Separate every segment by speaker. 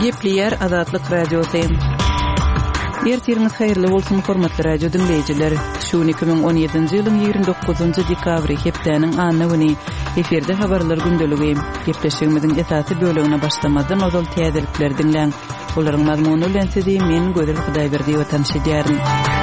Speaker 1: Gepleyer Azatlyk radiosu. Ertiriniz hayırlı bolsun hormatly radio dinleyijiler. Şu 2017-nji ýylyň 29-njy dekabry hepdeniň anyny güni eferde habarlar gündöligi. Gepleşigimiziň esasy bölügine başlamadan ozal täzelikler dinleň. Olaryň mazmuny bilen sizi men Gözel Hudaýberdi tanışdyrarym.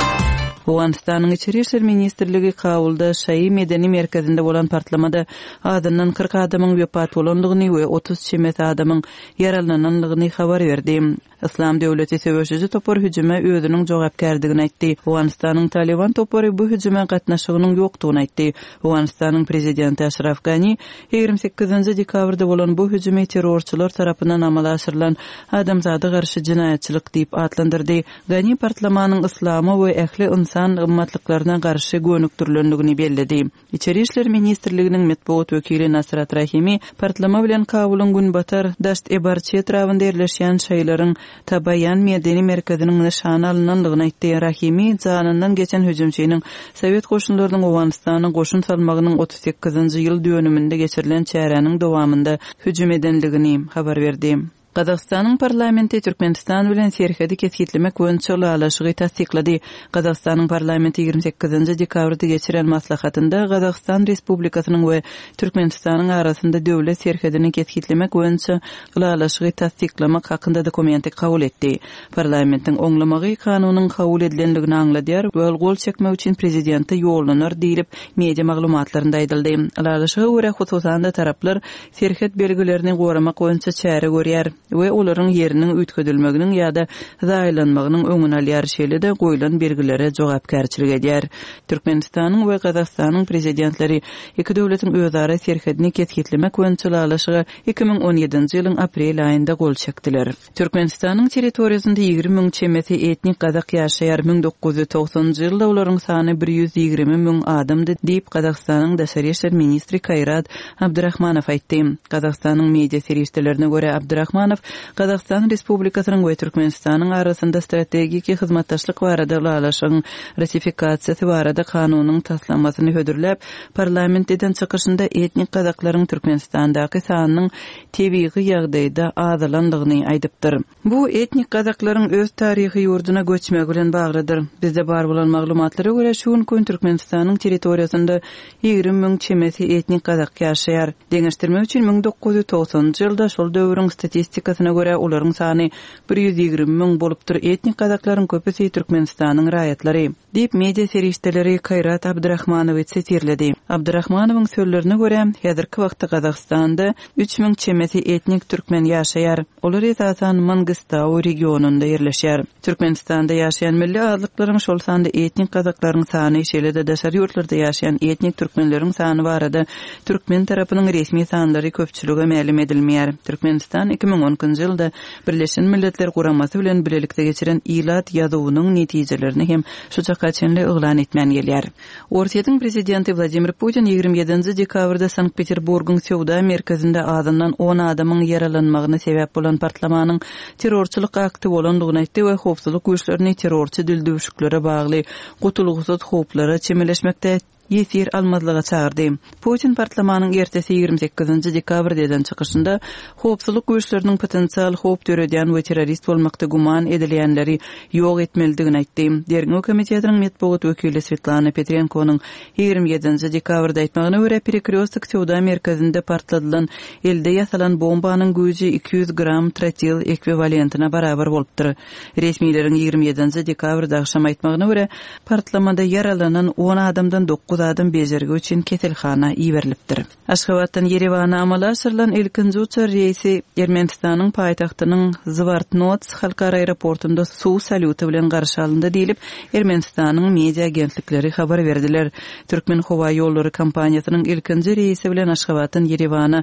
Speaker 1: Awganistanyň Içeri işler ministrligi Kabulda Şahy medeni merkezinde bolan partlamada adından 40 adamyň wepat bolandygyny we 30 çemet adamyň yaralananlygyny habar berdi. İslam döwleti sebäpçisi topar hüjüme özüniň jogapkärdigini aýtdy. Awganistanyň Taliban topary bu hüjüme gatnaşygynyň ýokdugyny aýtdy. Awganistanyň prezidenti Ashraf Ghani 28-nji dekabrda bolan bu hüjümi terrorçylar tarapyndan amala aşyrylan adamzady garşy jinaýatçylyk diýip adlandyrdy. Ghani partlamanyň islamy we ähli insan ymmatlyklaryna garşy gönükdirlendigini bellädi. İçeri işler ministrliginiň medeniýet wekili Nasrat Rahimi partlama bilen Kabulyň günbatar Dasht Ebarçy etrafynda ýerleşýän şaýlaryň Tabayan medeni merkeziniň nişany alynandygyny aýtdy. Rahimi janyndan geçen hüjümçiniň Sowet goşunlarynyň Awganistanyň goşun salmagynyň 38-nji ýyl dönüminde geçirilen çäranyň dowamında hüjüm edenligini habar berdi. Qazaqstanyň parlamenti Türkmenistan bilen serhedi kesgitlemek boýunça ulaşygy tasdiklady. Qazaqstanyň parlamenti 28-nji dekabrda geçiren maslahatynda Qazaqstan Respublikasynyň we Türkmenistanyň arasynda döwlet serhedini kesgitlemek boýunça ulaşygy tasdiklamak hakynda dokumenti kabul etdi. Parlamentiň oňlamagy kanunyň kabul edilendigini aňladýar we gol çekmek üçin prezidenti ýollanar diýilip media maglumatlarynda aýdyldy. Ulaşyga görä hususan taraplar serhed belgilerini goramak boýunça çäre görýär we olaryň ýeriniň ütkedilmeginiň ýa-da zaýlanmagynyň öňüne alýar şeýle-de goýulan belgilere jogapkärçilik edýär. Türkmenistanyň we Qazaqstanyň prezidentleri iki döwletiň özara serhedini kesgitlemek boýunça ulaşyga 2017-nji ýylyň aprel aýynda gol çekdiler. Türkmenistanyň territoriýasynda 20.000 çemeti etnik Qazaq ýaşaýar. 1990-njy ýylda olaryň sany 120.000 adamdy diýip Qazaqstanyň daşary işler ministri Kayrat Abdurahmanow aýtdy. Qazaqstanyň media serişdelerine görä Abdurahmanow Qazaqstan Respublikasynyň we Türkmenistanyň arasynda strategik hyzmatdaşlyk barada ulaşygyň ratifikasiýasy barada kanunyň taslamasyny hödürläp, parlamentden çykyşynda etnik Qazaklaryň Türkmenistandaky sanynyň tebii ýagdaýda azalandygyny aýdypdyr. Bu etnik Qazaklaryň öz taryhy ýurduna göçmegi bilen baglydyr. Bizde bar bolan maglumatlara görä şu gün Türkmenistanyň territoriýasynda 20.000 çemeti etnik Qazak ýaşaýar. Deňeşdirmek üçin 1990-njy ýylda şol döwrüň statistikasyna görä olaryň sany 120.000 bolupdyr. Etnik Qazaklaryň köpüsi Türkmenistanyň raýatlary diýip media serişdeleri Kayrat Abdurahmanow ýetirledi. Abdurahmanowyň sözlerine görä häzirki wagtda Qazaqstanda 3000 çemeti etnik türkmen ýaşaýar. Olar esasan Mangistau regionunda ýerleşýär. Türkmenistanda ýaşaýan milli azlyklaryň şol sanda etnik Qazaklaryň sany şeýle-de daşary ýurtlarda ýaşaýan etnik türkmenleriň sany barada türkmen tarapynyň resmi sanlary köpçülige ma'lum edilmeýär. Türkmenistan 2010-njy ýylda Birleşen Milletler Guramasy bilen bilelikde geçiren ilat ýazywynyň netijelerini hem şu çakaçynly yglan etmän gelýär. Ortiýetiň prezidenti Vladimir Putin 27-nji dekabrda Sankt-Peterburgyň Sowda merkezinde adından 10 adamyň yaralanmagyna sebäp bolan partlamanyň terrorçylyk akty bolandygyny aýtdy we howpsuzlyk güýçlerini terrorçy dildüşüklere bagly gutulgusyz howplara çemeleşmekde ýetir almazlyga çağırdy. Putin parlamentanyň ertesi 28-nji dekabrdan çykyşynda howpsuzlyk güýçleriniň potensial howp töredýän we terrorist bolmakda guman edilýänleri ýok etmelidigini aýtdy. Derňo komitetynyň medeniýet wekili Svetlana Petrenkonyň 27-nji dekabrda aýtmagyna görä Perekreostik Sowda merkezinde partladylan elde ýasalan bombanyň güýji 200 gram trotil ekwivalentina barabar bolupdyr. Resmiýetleriň 27-nji dekabrda akşam aýtmagyna görä partlamada yaralanan 10 adamdan 9 adam bejergi üçin keselhana iberilipdir. Aşgabatdan Yerevana amala aşyrylan ilkinji uçar reýsi Ermenistanyň paýtagtynyň Zvartnots halkara aeroportunda suw salyuty bilen garşy alyndy diýilip Ermenistanyň media agentlikleri habar berdiler. Türkmen howa ýollary kompaniýasynyň ilkinji reýsi bilen Aşgabatdan Yerevana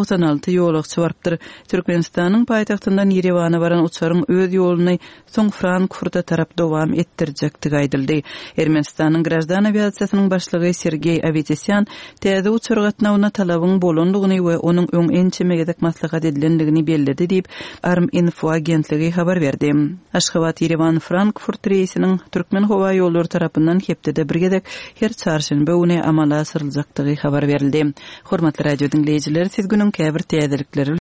Speaker 1: 96 ýolagçy barpdyr. Türkmenistanyň paýtagtyndan Yerevana baran uçaryň öz ýoluny soň Frankfurta tarap dowam etdirjekdigi aýdyldy. Ermenistanyň grajdan aviasiýasynyň başlygy Sergey Avetesyan täze uçar gatnawyna talabyň bolandygyny we onuň öň ençe megedek maslahat edilendigini belledi diýip Arminfo agentligi habar berdi. Aşgabat Yerevan Frankfurt reýsiniň Türkmen howa ýollary tarapyndan hepdede birgedek her çarşamba güni amala asyryljakdygy habar berildi. Hormatly radio dinleýijiler, siz günüň käbir täzelikleri